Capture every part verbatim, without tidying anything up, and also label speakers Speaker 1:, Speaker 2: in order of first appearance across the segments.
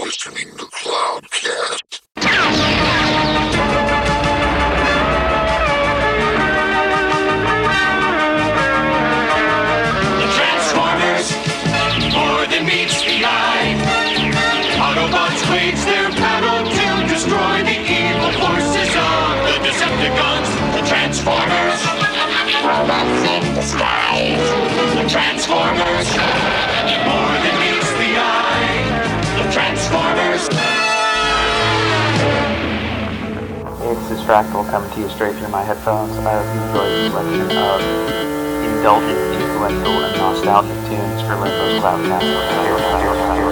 Speaker 1: listening to Cloudcast.
Speaker 2: The Transformers, more than meets the eye. Autobots wage their battle to destroy the evil forces of the Decepticons. The Transformers, robots in disguise. The Transformers, more than meets the eye. The Transformers.
Speaker 3: It's Distractable coming to you straight through my headphones. I hope you enjoy the selection of indulgent, influential, and nostalgic tunes for Limbo's Cloudcast.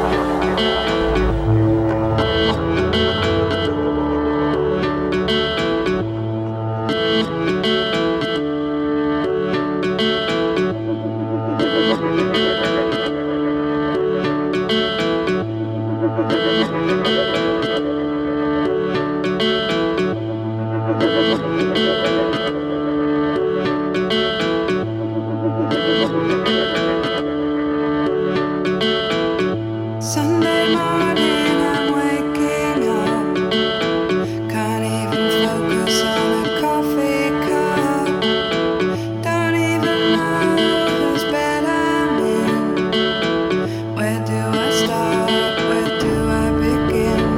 Speaker 4: Sunday morning, I'm waking up. Can't even focus on a coffee cup. Don't even know whose bed I'm in. Where do I start? Where do I begin?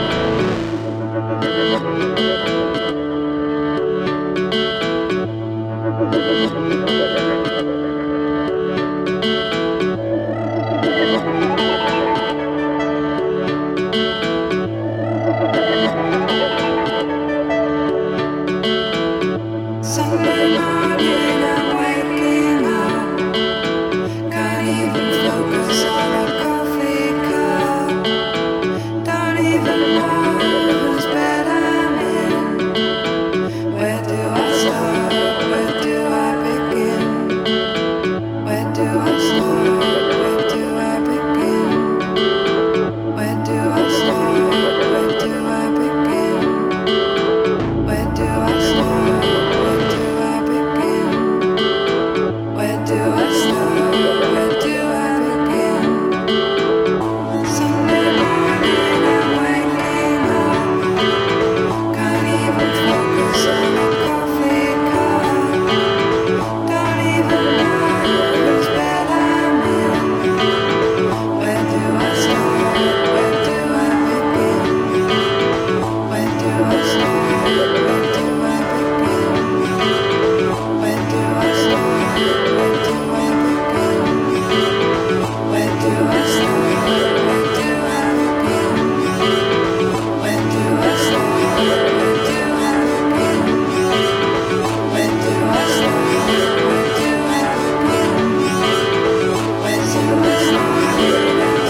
Speaker 4: Sunday morning, I'm waking up. Can't even focus on a coffee cup. Don't even know whose bed I'm in. Where do I start? Where do I begin? Where do I start? Where do I begin? Where do I start? Where do I begin? Where do I start? Where do I begin? Where do I start? Where do I begin? Sunday morning, I'm waking up. Can't even focus on a coffee cup. Don't even know whose bed I'm in. Where do I start? Where do I begin? Where do I start? Where do I begin? Where do I start? Where do I begin? Where do I start? Where do I begin? Where do I start? Where do I begin? Where do I start? Where do I begin? Where do I start? Where do I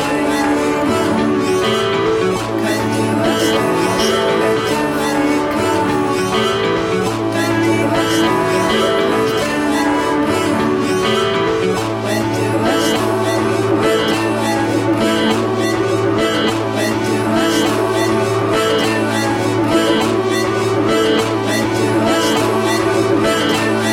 Speaker 4: begin? Where do I start? Where do I begin? Where do I start? Where do I begin? Where do I start? Where do I begin? Where do I start? Where do I begin? Where do I start? Where do I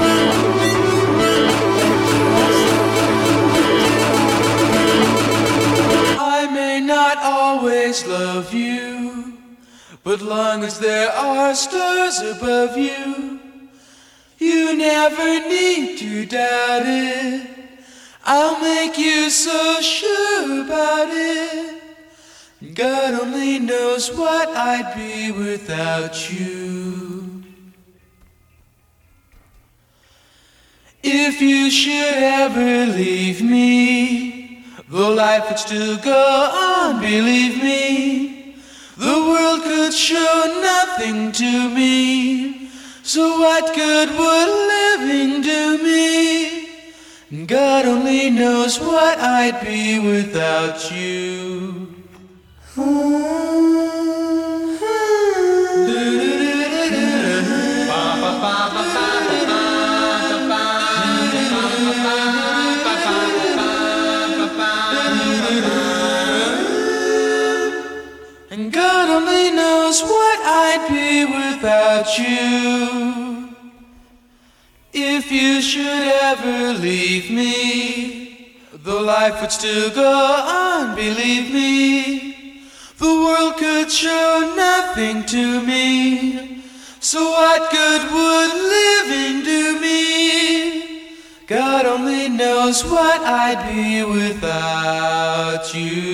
Speaker 4: begin?
Speaker 5: I may not always love you, but long as there are stars above you, you never need to doubt it. I'll make you so sure about it. God only knows what I'd be without you. If you should ever leave me, the life would still go on, believe me. The world could show nothing to me, so what good would living do me? God only knows what I'd be without you. And God only knows what I'd be without you. If you should ever leave me, the life would still go on, believe me. could show nothing to me. So what good would living do me? God only knows what I'd be without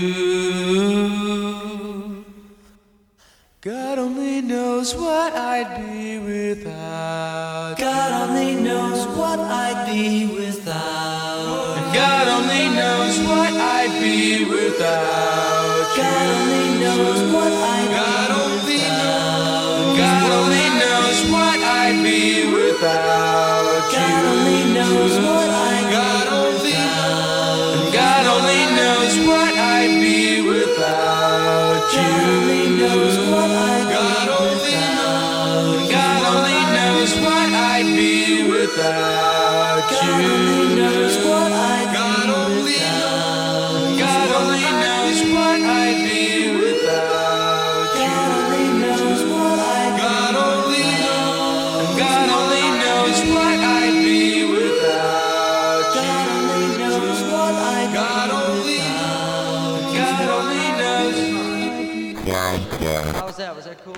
Speaker 5: you. God only knows what I'd be without you.
Speaker 6: God only knows what I'd be without.
Speaker 5: And God only knows what I'd be without you.
Speaker 6: God only knows what I'd
Speaker 5: God
Speaker 6: be
Speaker 5: only
Speaker 6: without.
Speaker 5: God only knows what I'd be without you.
Speaker 6: God only knows what I'd
Speaker 5: God
Speaker 6: be
Speaker 5: only
Speaker 6: without.
Speaker 5: God only knows what I'd be without you.
Speaker 6: God only knows what I'd
Speaker 5: God
Speaker 6: be
Speaker 5: only
Speaker 6: without.
Speaker 5: God only knows what I'd be without
Speaker 6: God
Speaker 5: you.
Speaker 6: only knows what I'd
Speaker 5: God
Speaker 6: be
Speaker 5: only
Speaker 6: without.
Speaker 5: God only knows what I'd be without you.
Speaker 6: God only knows what I'd
Speaker 5: God only
Speaker 6: be without.
Speaker 5: God only knows what I'd be without you.
Speaker 6: God only knows what I'd
Speaker 5: God
Speaker 6: be
Speaker 5: only
Speaker 6: without.
Speaker 5: God only knows.
Speaker 7: How was that? Was that cool?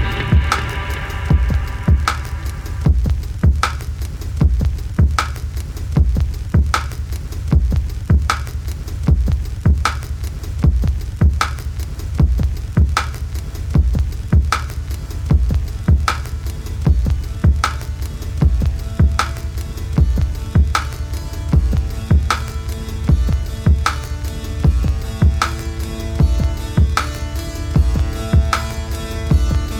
Speaker 4: Thank you.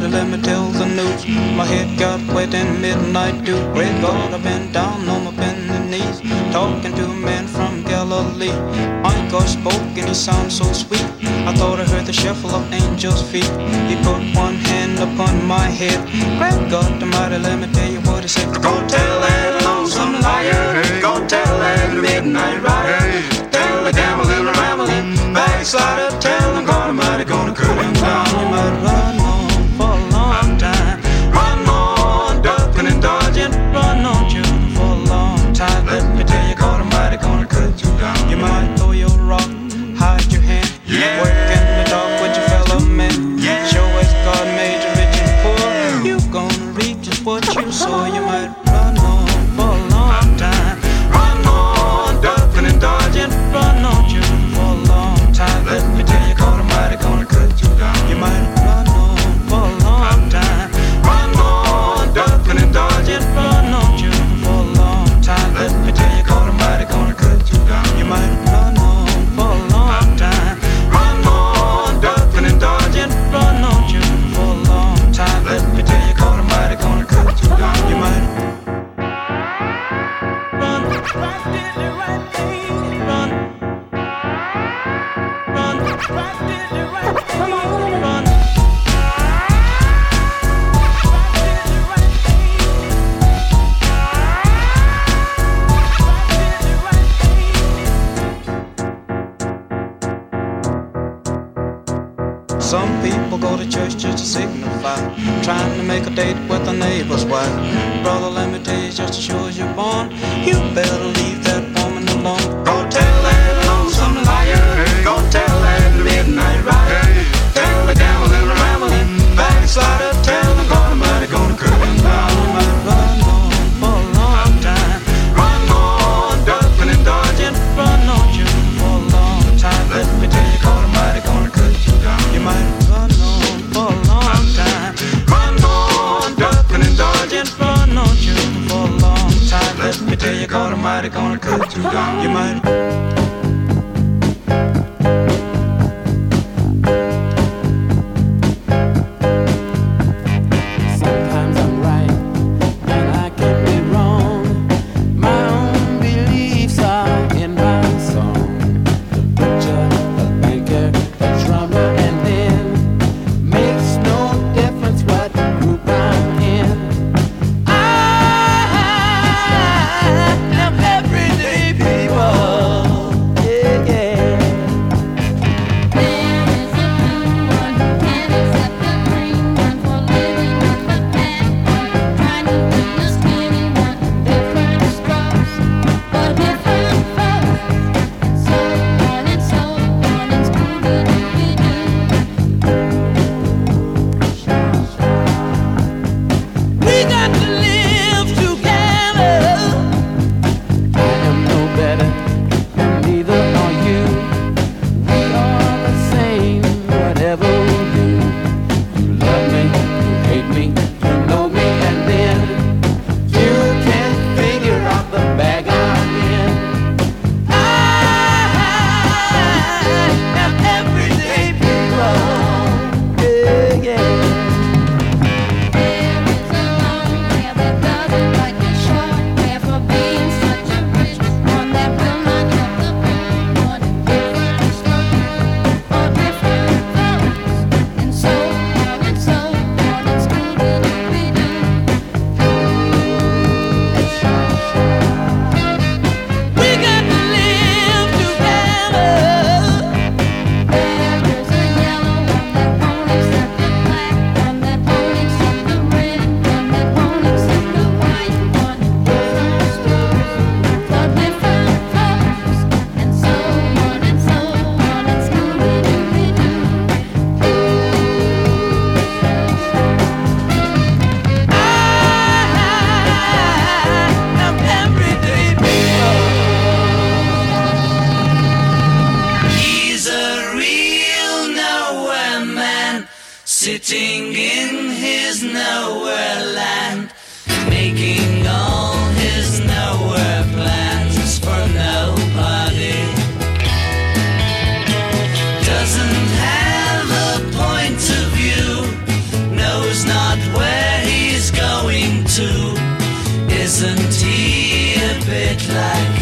Speaker 5: somebody let me tell the news. My head got wet in midnight dew. Great God, I've been down on my bending knees, talking to a man from Galilee. My God spoke and he sounded so sweet. I thought I heard the shuffle of angels' feet. He put one hand upon my head. Great God Almighty, let me tell you what he said. Go tell that lonesome liar, go tell that midnight rider, tell the gambling, rambling backslider, tell him God Almighty gonna cut him down. You might run on for a long time, run on ducking and dodging, run on shooting for a long time. Let me tell you, God Almighty gonna cut you down. You might throw your rock, hide your hand, yeah. Work in the dark with your fellow men, yeah. Show us God made you rich and poor, you gonna reap just what you sow. You might run on for a long time, run on ducking and dodging, run on shooting for a long time. Let me tell you, God Almighty gonna cut you down. You might run on for a long time, run on ducking and dodging, run on shooting for a long time. Let me tell you, God Almighty gonna cut you down. You might run on for a long time, run on ducking and dodging, run on shooting for a long time. Let me tell you, God Almighty gonna cut you down. You might run, right did the right thing, run, run, right did the right thing, run, right did the right thing, right did the right thing. Some people go to church just to signify, trying to make a date with a neighbor's wife. Brother, let me tell you, just as sure as you're born, you better leave that woman alone. Go tell that lonesome liar, go tell that midnight rider, tell the gambling, rambling backslider, tell the God Almighty gonna cut him down. You might run on for a long time, run on ducking and dodging, run on shooting for a long time. Let me tell you, God Almighty gonna cut you down. You might run on for a long time, run on ducking and dodging, run on shooting for a long time. Let me tell you, God Almighty gonna cut you down. You might.
Speaker 7: Sometimes I'm right and I can be wrong. My own beliefs are in my song. The butcher, the banker, the drummer, and then makes no difference what group I'm in. I am everyday people.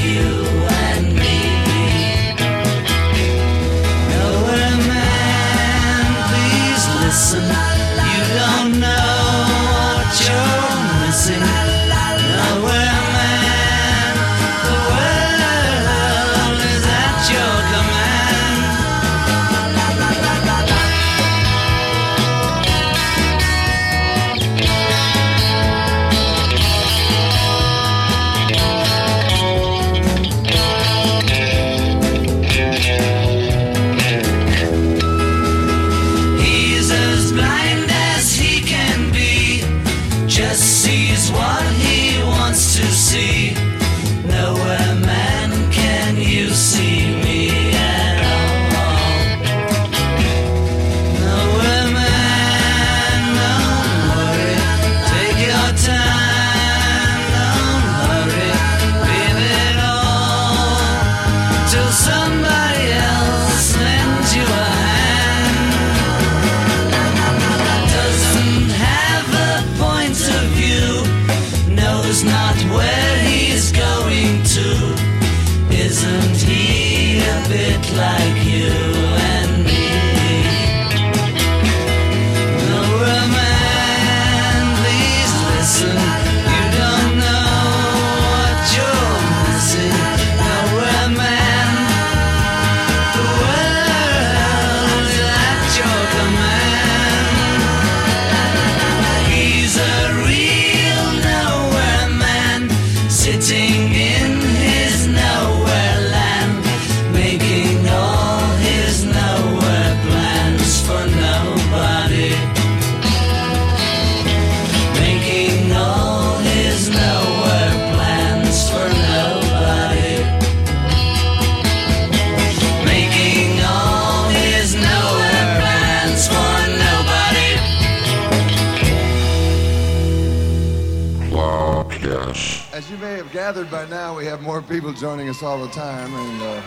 Speaker 6: you and me. Nowhere man, please listen. You don't know what you're missing. Nowhere man, the world is at your command. He's as blind as he can be, just sees what he wants to see. Nowhere man can you see me at all. Nowhere man, don't worry, take your time, don't hurry, leave it all till somebody else lends you a hand. Doesn't have a point of view, knows not where he's going to. Isn't he a bit like you and me? Nowhere man, please listen. You don't know what you're missing. Nowhere man, the world is at your command. He's a real nowhere man, sitting in his nowhere land, making all his nowhere plans for nobody. Making all his nowhere plans for nobody. Making all his nowhere plans for nobody.
Speaker 1: Cloudcast.
Speaker 8: As you may have gathered by now, we have more people joining us all the time, and uh,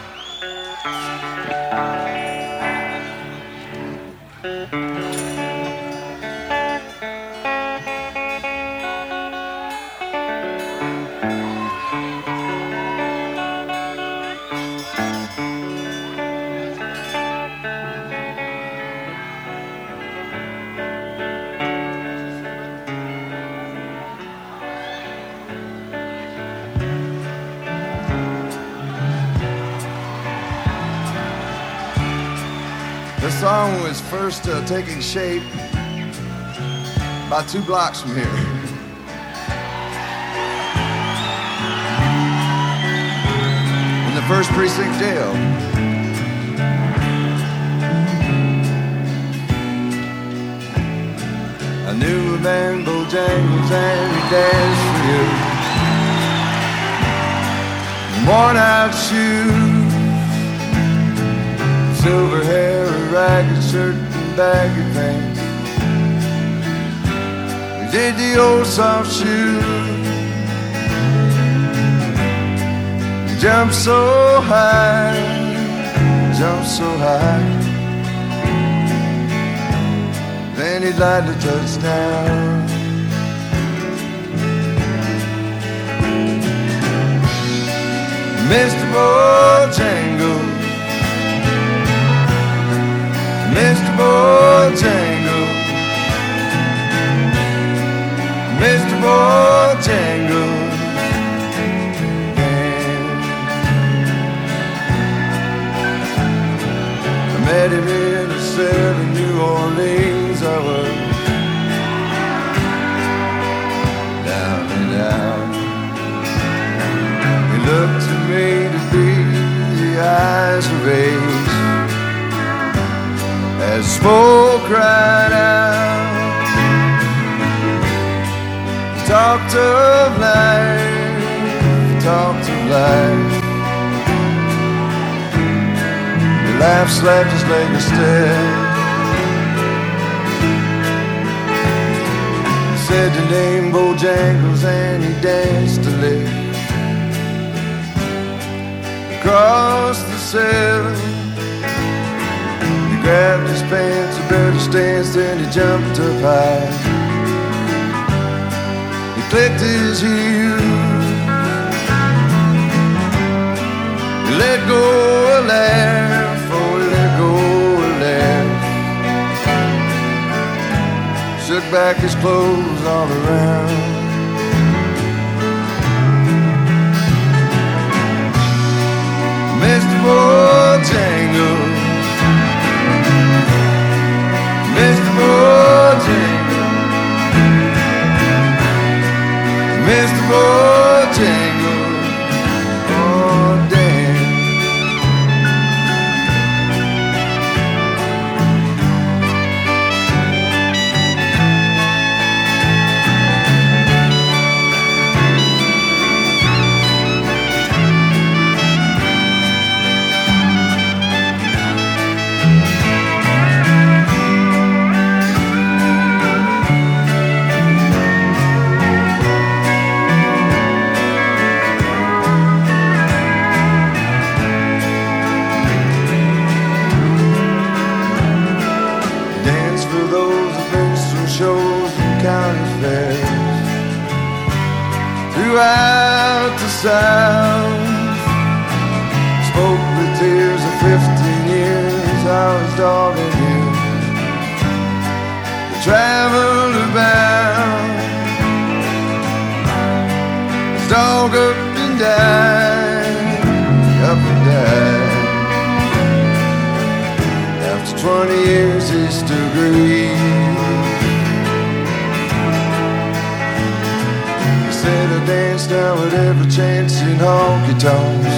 Speaker 8: the song was first uh, taking shape about two blocks from here. In the first precinct jail. I knew a man, Bojangles, and he danced for you. Worn out shoes, silver hair, a ragged shirt and baggy pants. We did the old soft shoe. We jumped so high, jumped so high. Then he'd lightly touch down. Mister Bojangles, Mister Bojangles, Mister Bojangles, yeah. I met him in a cell in New Orleans. I was down and out. He looked to me to be the eyes of age, as smoke cried out. He talked of life, he talked of life. He laughed, slapped his leg a step. He said the name Bojangles and he danced a lick across the cell. He grabbed his pants, a better stance, then he jumped up high. He clicked his heels, back his clothes all around. Mister Bojangles, Mister Bojangles, Mister Bojangles, oh damn. Throughout the South, spoke the tears of fifteen years I was dogging you. I traveled about, dog up and died, up and died. After twenty years he still grieves. Said I danced down with every chance in honky-tonks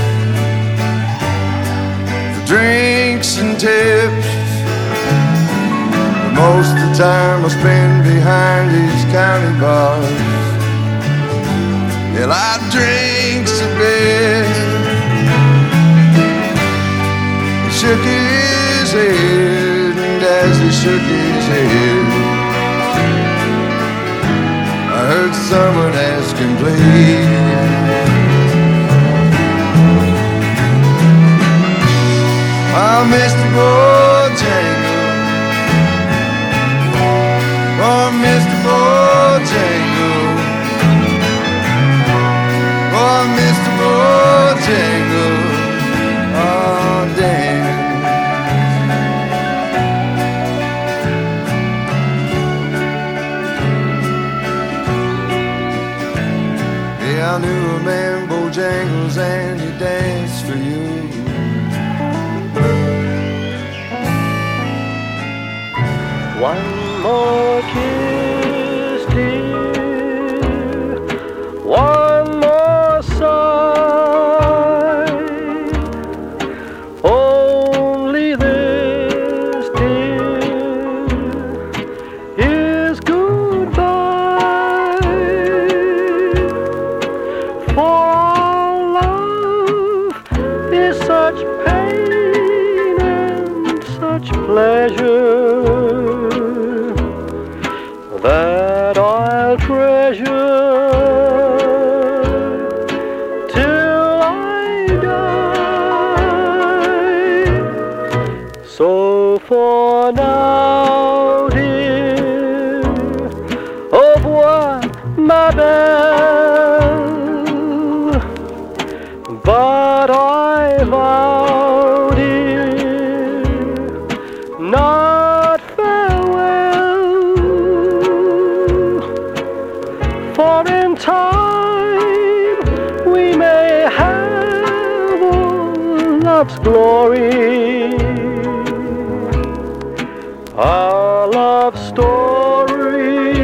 Speaker 8: for drinks and tips, but most of the time I spend behind these county bars. Well, I drinks a bit. He shook his head, and as he shook his head, I heard someone asking, please. Oh, Mister Bojangles, oh, Mister Bojangles, oh, Mister Bojangles, oh, damn. I knew a man, Bojangles, and he danced for you.
Speaker 9: One more kiss, dear, one more sigh. Only this, dear, is goodbye. For our love is such pain and such pleasure that I'll treasure till I die. So for now, dear, au revoir, ma belle. But I vow, dear, not farewell, for in time we may have all love's glory, our love story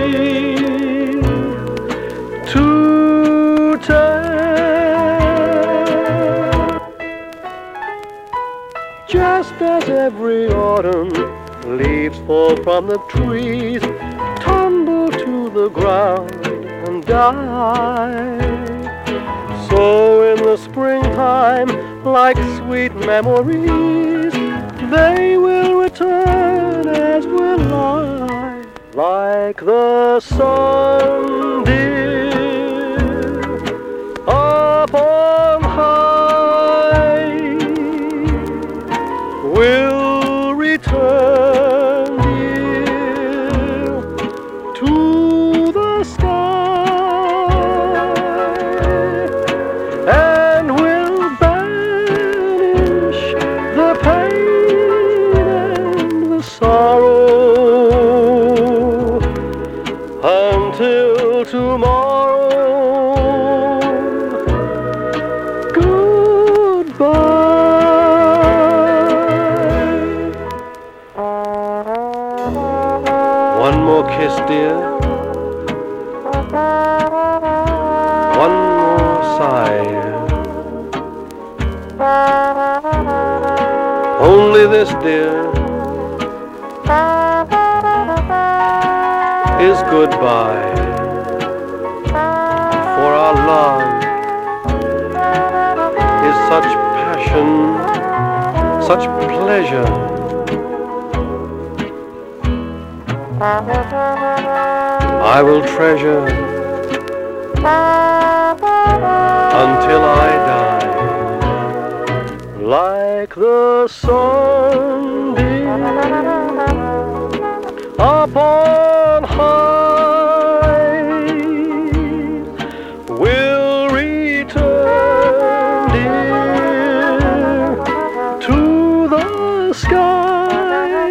Speaker 9: to tell. Just as every autumn leaves fall from the trees, tumble to the ground and die, so in the springtime, like sweet memories, they will return as will I, like the sun, dear, up on high, will return, dear, to the sky, and will banish the pain and the sorrow dear. One more sigh. Only this, dear, is goodbye. For our love is such passion, such pleasure. I will treasure until I die, like the sunbeam upon high, will return, dear, to the sky,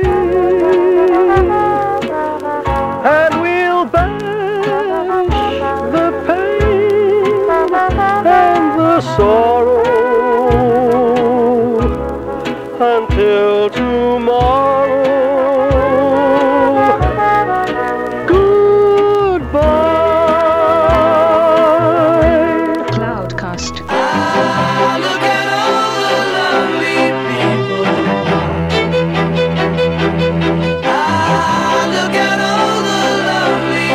Speaker 9: and we'll banish the pain and the sorrow until tomorrow. Goodbye.
Speaker 10: Cloudcast.
Speaker 6: Ah, look at all the lonely people. Ah, look at all the lonely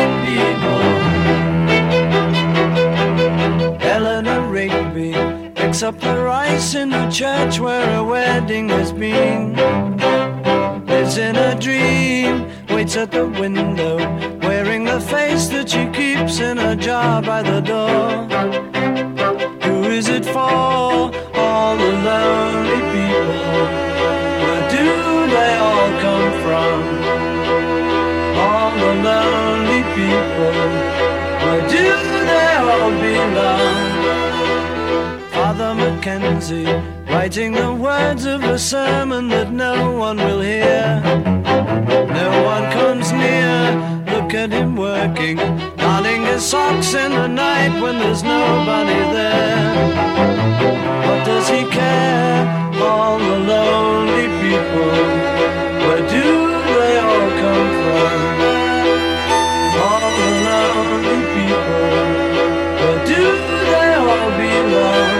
Speaker 6: people. Eleanor Rigby picks up the rice in the church where a wedding has been. Lives in a dream, waits at the window, wearing the face that she keeps in a jar by the door. Who is it for? All the lonely people. Where do they all come from? All the lonely people. Where do they all belong? Father Mackenzie, writing the words of a sermon that no one will hear. No one comes near. Look at him working, darning his socks in the night when there's nobody there. What does he care? All the lonely people. Where do they all come from? All the lonely people. Where do they all belong?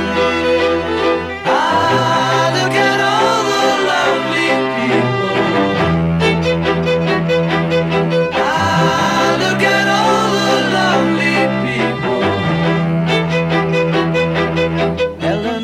Speaker 6: Ah, look at all the lonely people. Ah, look at all the lonely people. Ellen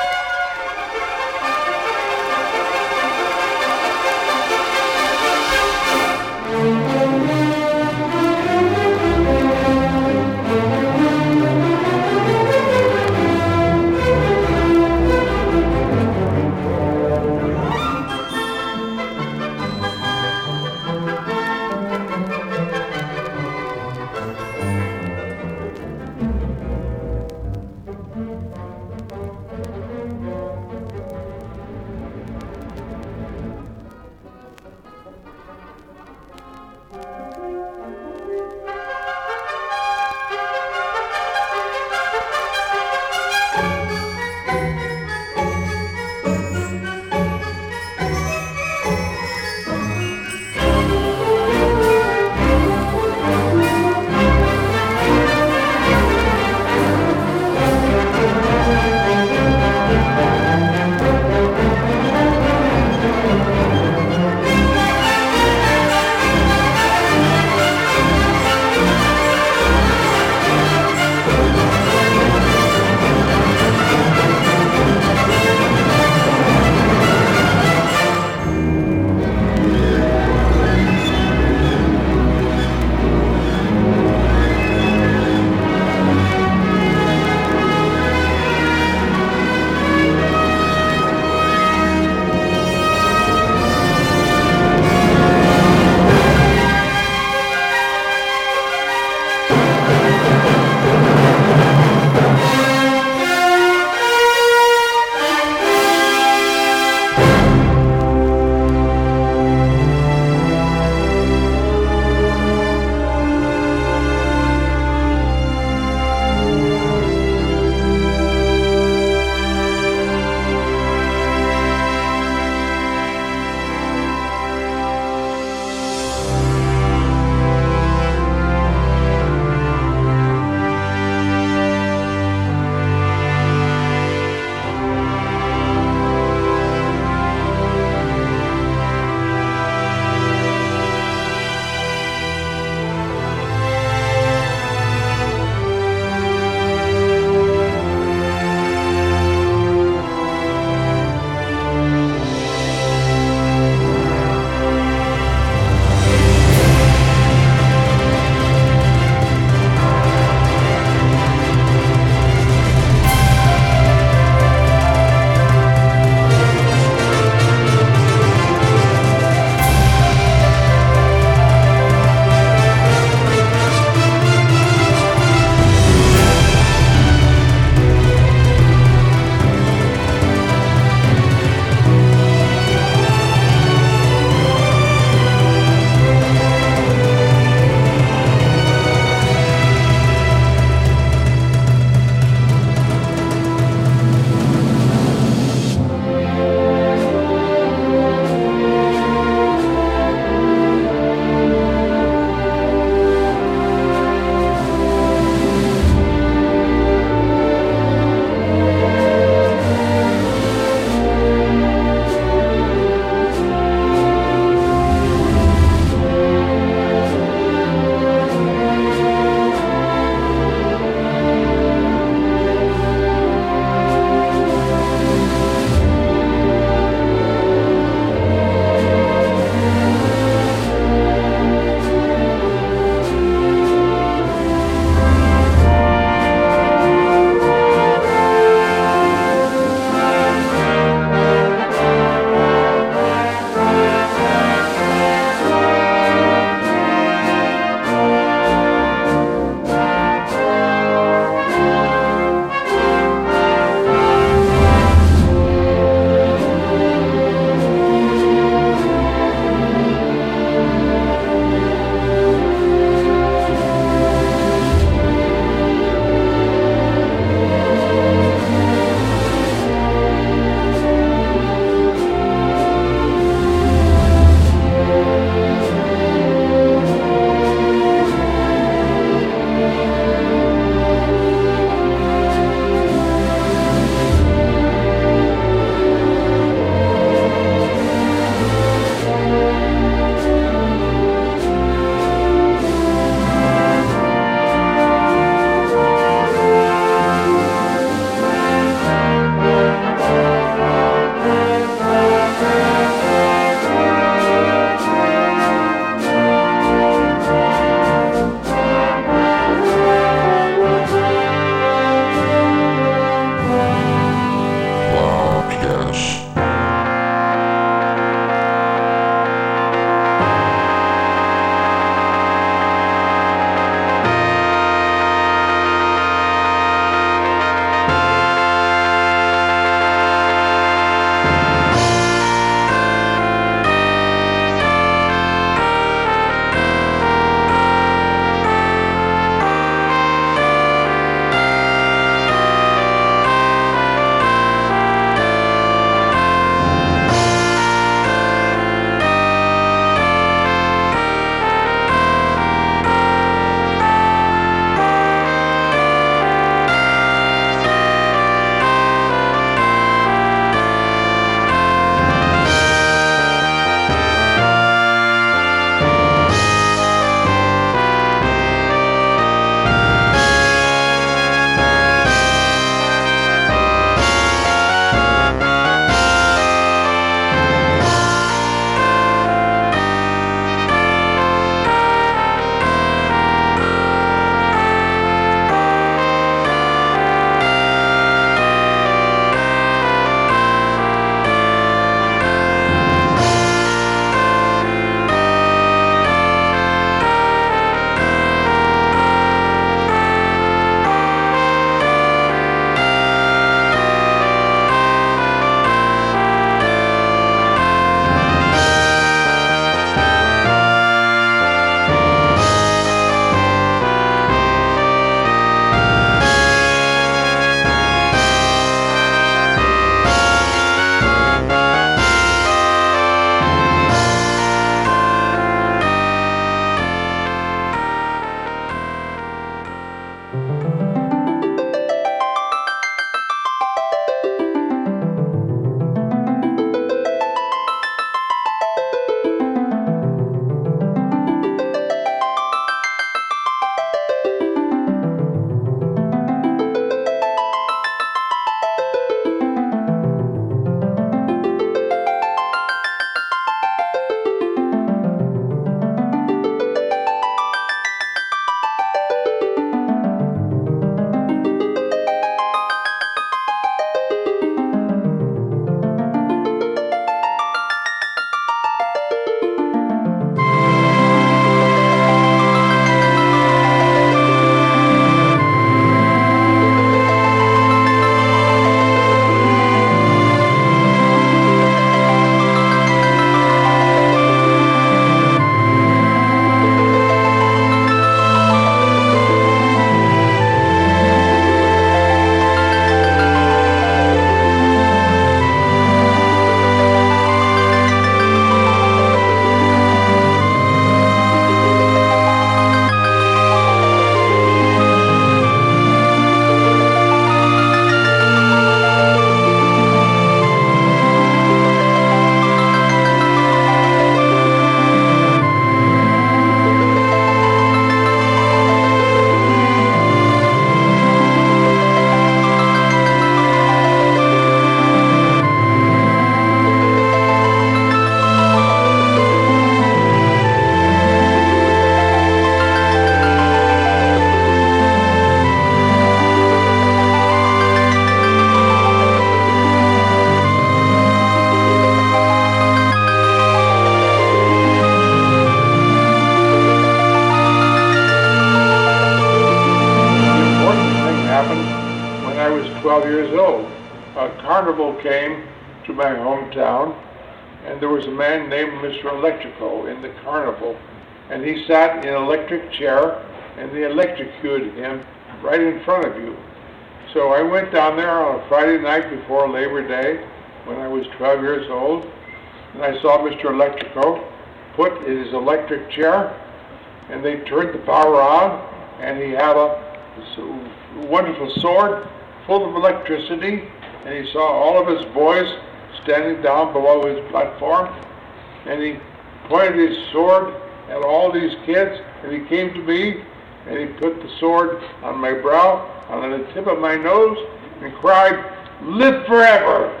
Speaker 10: a carnival came to my hometown, and there was a man named Mister Electrico in the carnival, and he sat in an electric chair, and they electrocuted him right in front of you. So I went down there on a Friday night before Labor Day when I was twelve years old, and I saw Mister Electrico put in his electric chair, and they turned the power on, and he had a wonderful sword full of electricity, and he saw all of his boys standing down below his platform, and he pointed his sword at all these kids, and he came to me, and he put the sword on my brow, on the tip of my nose, and cried, "Live forever!"